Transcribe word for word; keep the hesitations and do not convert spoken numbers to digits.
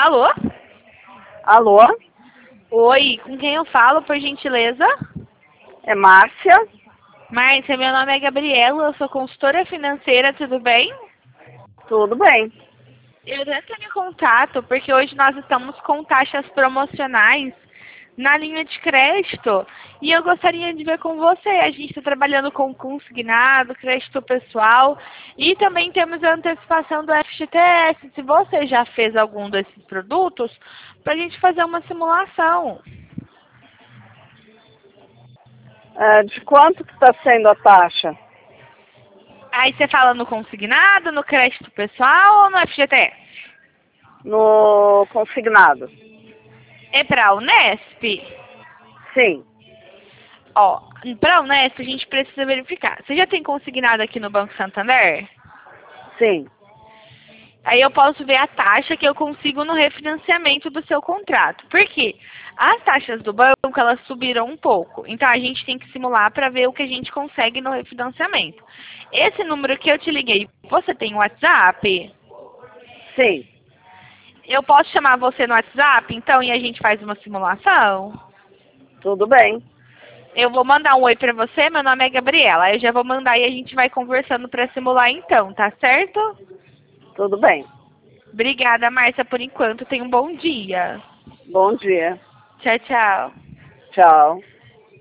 Alô? Alô? Oi, com quem eu falo, por gentileza? É Márcia? Márcia, meu nome é Gabriela, eu sou consultora financeira, tudo bem? Tudo bem. Eu entro em contato porque hoje nós estamos com taxas promocionais na linha de crédito e eu gostaria de ver com você. A gente está trabalhando com consignado, crédito pessoal e também temos a antecipação do F G T S. Se você já fez algum desses produtos, para a gente fazer uma simulação. É, de quanto que está sendo a taxa? Aí você fala no consignado, no crédito pessoal ou no F G T S? No consignado? É para a Unesp? Sim. Ó, para a Unesp a gente precisa verificar. Você já tem consignado aqui no Banco Santander? Sim. Aí eu posso ver a taxa que eu consigo no refinanciamento do seu contrato. Por quê? As taxas do banco, elas subiram um pouco. Então, a gente tem que simular para ver o que a gente consegue no refinanciamento. Esse número que eu te liguei, você tem o WhatsApp? Sim. Eu posso chamar você no WhatsApp, então, e a gente faz uma simulação? Tudo bem. Eu vou mandar um oi para você, meu nome é Gabriela. Eu já vou mandar e a gente vai conversando para simular então, tá certo? Tudo bem. Obrigada, Márcia, por enquanto. Tenha um bom dia. Bom dia. Tchau, tchau. Tchau.